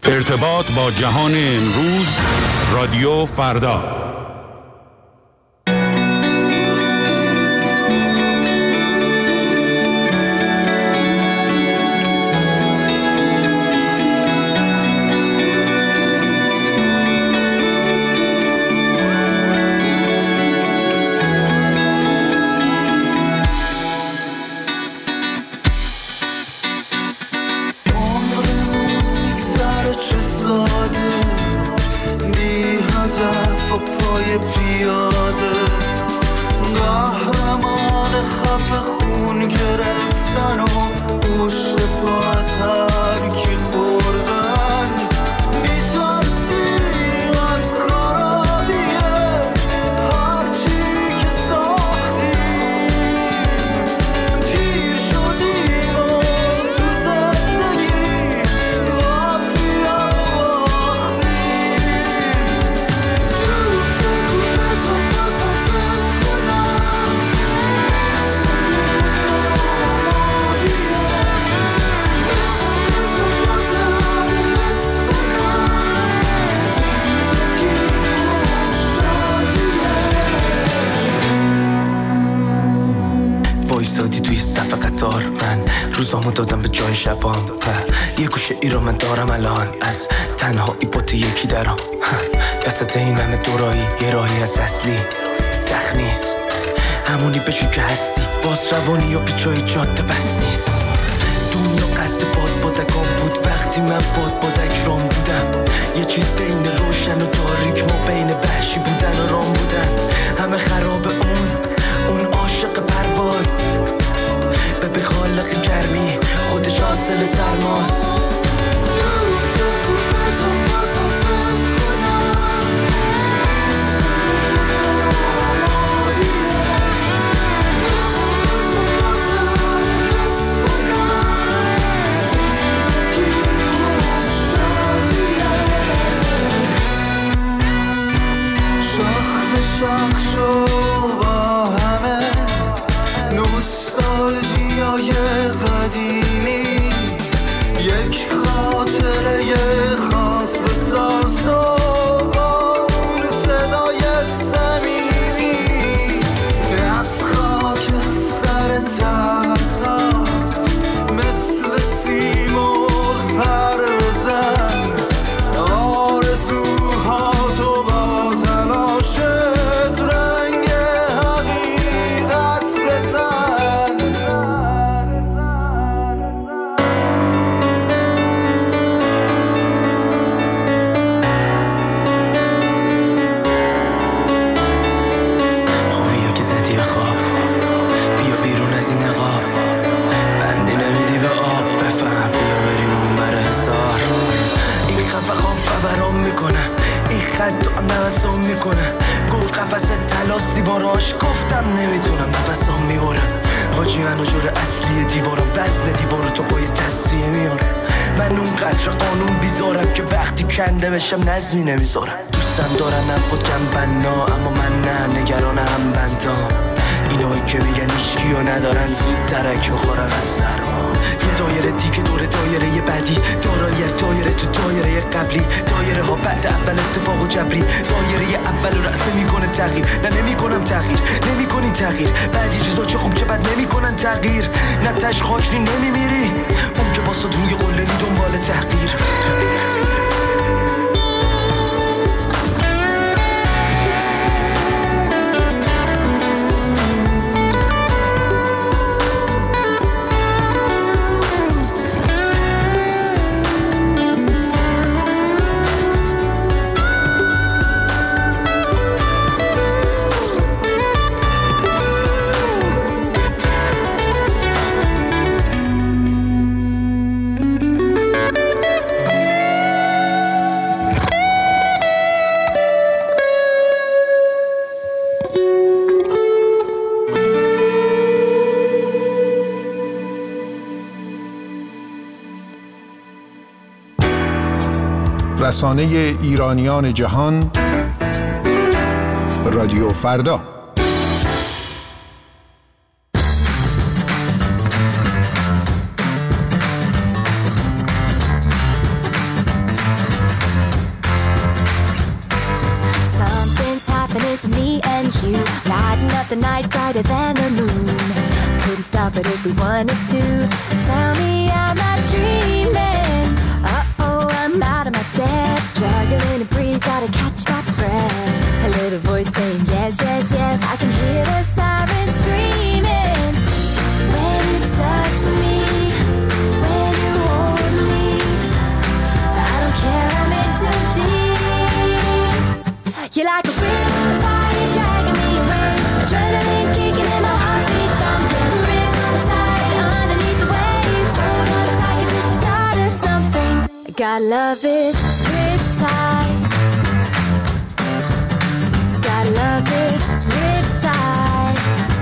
ارتباط با جهان امروز، رادیو فردا. روزامو دادم به جای شبام و یه گوشه ای رو من دارم الان از تنهایی با تو یکی درام وسط این همه دورایی یه راهی از اصلی سخت نیست همونی بشو که هستی باز روانی یا پیچای جاده بس نیست دنیا قد بادکام بود وقتی من بادک رام بودم یه چیز بین روشن و تاریک ما بین وحشی بودن و رام بودن همه خراب اون عاشق پرواز به خالق گرمی خودش حاصل سرماست شاخ شو با همه نوستالژیای قدیمی یک خاطره خاص بساز و با اون صدای صمیمی از خاک سر تزهات مثل سیمرغ پر بزن آرزوهاتو با تلاشت رنگ حقیقت بزن خوبی که زدی خواب بیا بیرون از این نقاب بندی نمیدی به آب بفهم بیا بریم اون بر حسار این خفقام برام میکنه این خط هم نفسام میکنه گفت قفص تلاس دیواراش گفتم نمیتونم نفسام میبرم حاجی منو جور اصلی دیوارم وزن دیوارو تو با یه تصفیه میارم من اون قدر قانون بیزارم که وقتی کنده بشم نظمی نمیذارم دوستم دارن نبود کم بنا اما من نه نگران هم بندام اینایی که میگن هیچکی رو ندارن زود درک بخورن از سرما یه دایره دیگه دور دایره یه بعدی دایره تو دایره قبلی دایره ها بعد اول اتفاق و جبری دایره اول رو رأسه میکنه تغییر نه نمیکنم تغییر نمیکنی تغییر بعضی چیزا چه خوب چه بد نمیکنن تغییر نه تش خاکری نمیمیری اون که واسه روی قلنی دنبال تحقیر رسانه ایرانیان جهان، رادیو فردا. got the night brighter than the moon. Couldn't stop it if we wanted to. Tell me I'm not dreaming. Uh-oh, I'm out of my depth. Struggling to breathe, gotta catch my breath. A little voice saying yes, yes, yes. I can hear the sirens screaming. When you touch me, when you hold me, I don't care, I'm in too deep. You're like a riptide dragging me away. Adrenaline kicking in my heartbeat thumping. Riptide underneath the waves. Hold on tight, 'cause it's the start of something. God love this riptide. God love this riptide.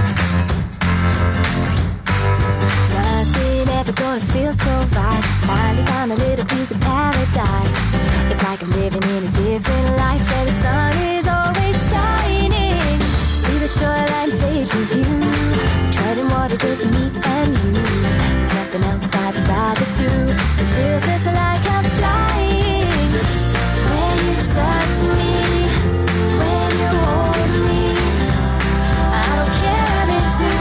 Nothing ever gonna feel so right. Finally found a little piece of paradise. It's like I'm living in a different life where the sun is always shining. See the shoreline fade from view. Treading water just me and you. Something else I'd rather do. It feels just like I'm flying. When you touch me, when you hold me, I don't care, I'm in too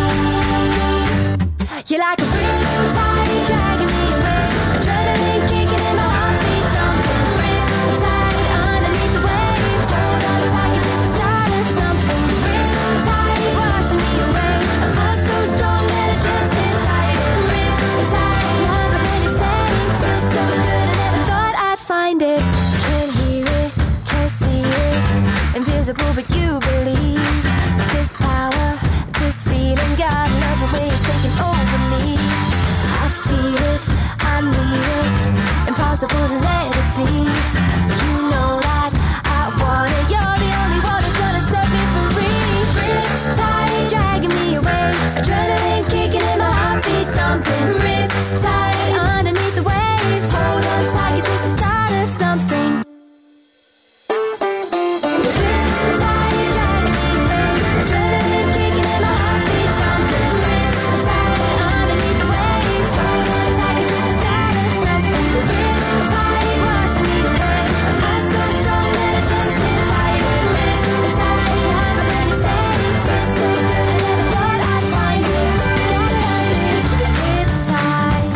deep. You're like a riptide dragging me away. Adrenaline kicking in my heartbeat thumping. Riptide underneath the waves. Hold on tight, 'cause it's the start of something. Riptide washing me away. A force so strong that I just can't fight it. Riptide, love it when you say it. Feels so good, I never thought I'd find it. Can't hear it, can't see it. Invisible, but you believe. This power, this feeling, God love the way it's taking over me. I feel it, I need it. Impossible to let it be. You know that I want it. You're the only one who's gonna set me free. Riptide dragging me away. Adrenaline kicking in my heartbeat thumping. Riptide underneath the waves. Hold on tight, 'cause it's the start of something. Riptide dragging me away. Adrenaline kicking in my heartbeat thumping. Riptide underneath the waves. Hold on tight, 'cause it's the start of something. Riptide washing me away. A force so strong that I just can't fight it. Riptide, love it when you say it. Feels so good, I never thought I'd find it. Riptide.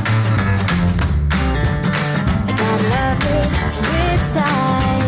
I gotta love this riptide.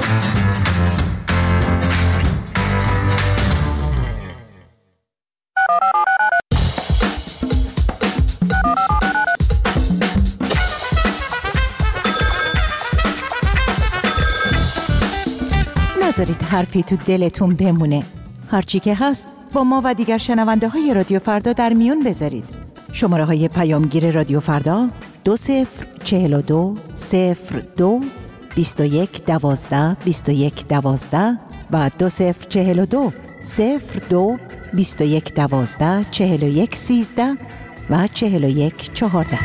نذارید حرفی تو دلتون بمونه. هرچی که هست با ما و دیگر شنونده های رادیو فردا در میون بذارید. شماره های پیامگیر رادیو فردا 2042 02 21 12 21 12 و 2042 02 21 12 41 13 و 41 14.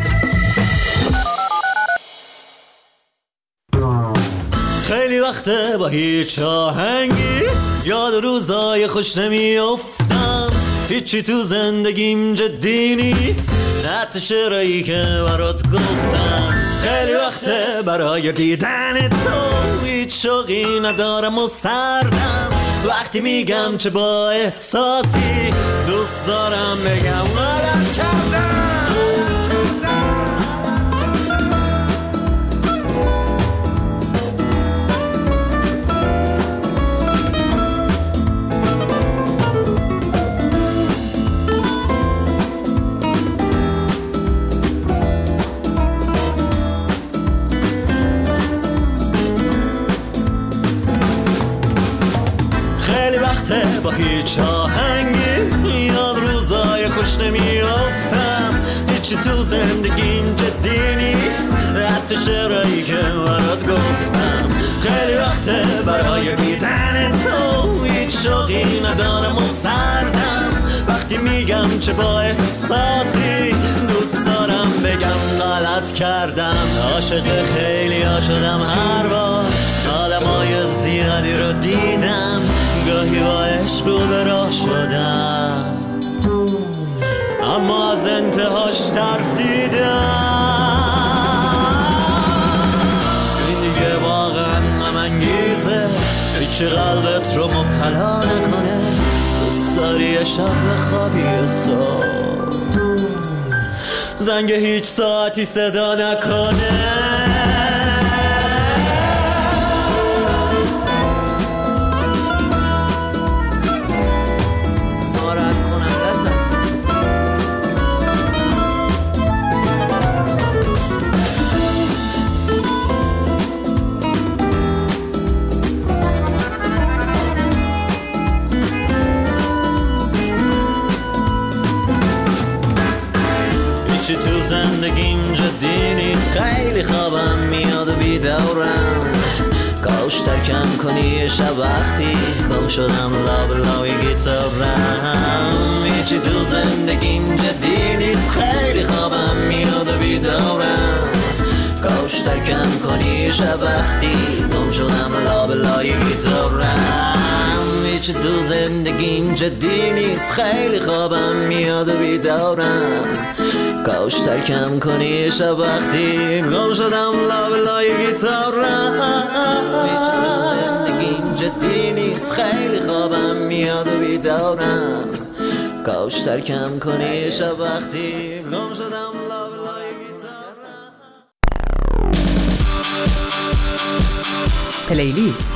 خیلی وقته با هیچ آهنگی یاد روزای خوش نمیافتم. هیچی تو زندگیم جدی نیست، حتی شعرهایی که برات گفتم. خیلی وقته برای دیدن تو هیچ شوقی ندارم و سردم. وقتی میگم چه با احساسی دوست دارم بگم غلط کردم. با هیچ آهنگی یاد روزای خوش نمیافتم. هیچی تو زندگیم جدی نیست، حتی شعرهایی که برات گفتم. خیلی وقته برای دیدن تو هیچ شوقی ندارم و سردم. وقتی میگم چه با احساسی دوست دارم بگم غلط کردم. عاشق خیلی ها شدم هر بار آدمای زیادی رو دیدم. گاهی با عشق رو به راه شدم اما از انتهاش ترسیدم. این دیگه واقعا غم انگیزه، هیچی قلبت رو مبتلا نکنه. دوست داری شب خوابی صبح زنگ هیچ ساعتی صدا نکنه تو زندگیم جدی نیست خیلی خوابم میاد و بیدارم کاش ترکم کنی شب وقتی گم شدم لابلای گیتارم هیچی تو زندگیم جدی نیست خیلی خوابم میاد و بیدارم کاش ترکم کنی شب وقتی گم شدم لابلای گیتارم هیچی تو زندگیم جدی نیست خیلی خوابم میاد و بیدارم کاش ترکم کنی شب وقتی گم شدم لابلای گیتارم زندگیم جدی نیست خیلی خوابم میاد و بیدارم کاش ترکم کنی شب وقتی گم شدم لابلای گیتارم پلیلیست.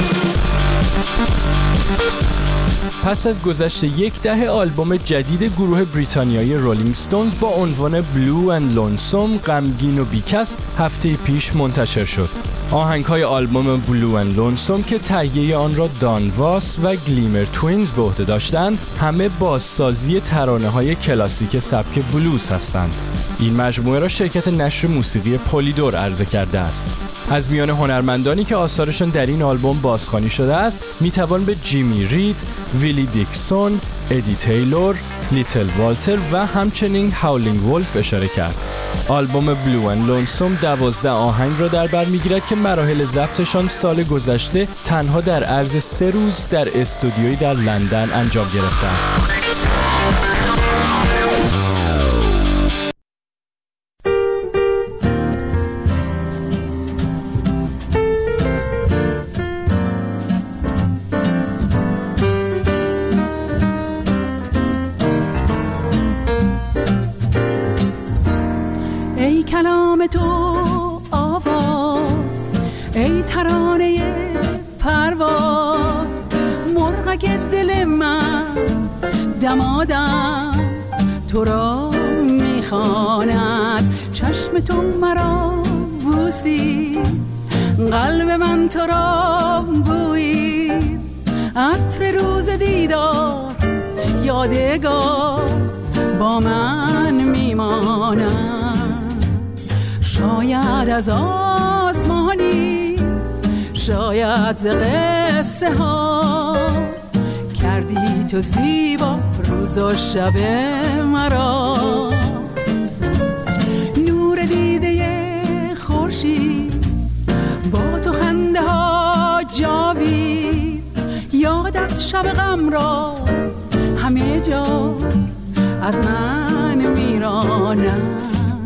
پس از گذشت 10 دهه آلبوم جدید گروه بریتانیایی رولینگ ستونز با عنوان بلو اند لونسوم غمگین و بیکس هفته پیش منتشر شد. آهنگ‌های آلبوم بلو اند لونسوم که تهیه آن را دان واس و گلیمر توینز به عهده داشتند همه بازسازی ترانه‌های کلاسیک سبک بلوز هستند. این مجموعه را شرکت نشر موسیقی پولیدور عرضه کرده است. از میان هنرمندانی که آثارشان در این آلبوم بازخوانی شده است میتوان به جیمی رید، ویلی دیکسون، ادی تیلور، لیتل والتر و همچنین هاولینگ ولف اشاره کرد. آلبوم بلو اند لونسوم 12 آهنگ را در بر میگیرد که مراحل ضبطشان سال گذشته تنها در عرض 3 روز در استودیویی در لندن انجام گرفته است. کلام تو آواز ای ترانه پرواز مرغک دل من دمادم تو را میخواند چشم تو مرا بوسی قلب من تو را بویی عطر روز دیدار یادگار با من میماند شاید از آسمانی شاید ز قصه ها کردی تو زیبا روز و شب مرا نور دیده خورشید با تو خنده ها جاوید یادت شب غم را همه جا از من میرانم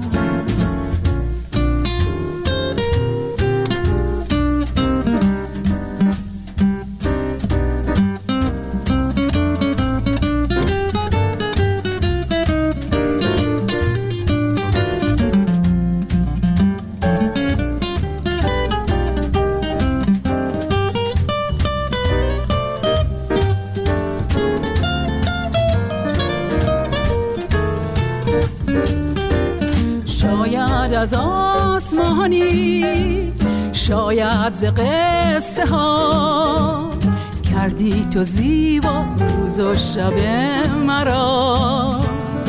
از آسمانی شاید ز قصه ها کردی تو زیبا روز و شب مرا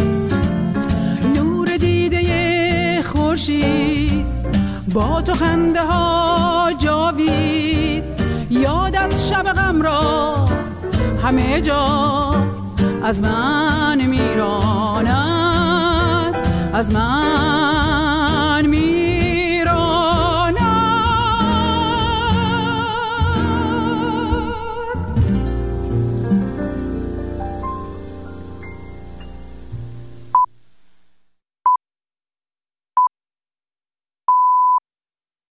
نور دیده خورشید با تو خنده ها جاوید یادت شب غم را همه جا از من میراند از من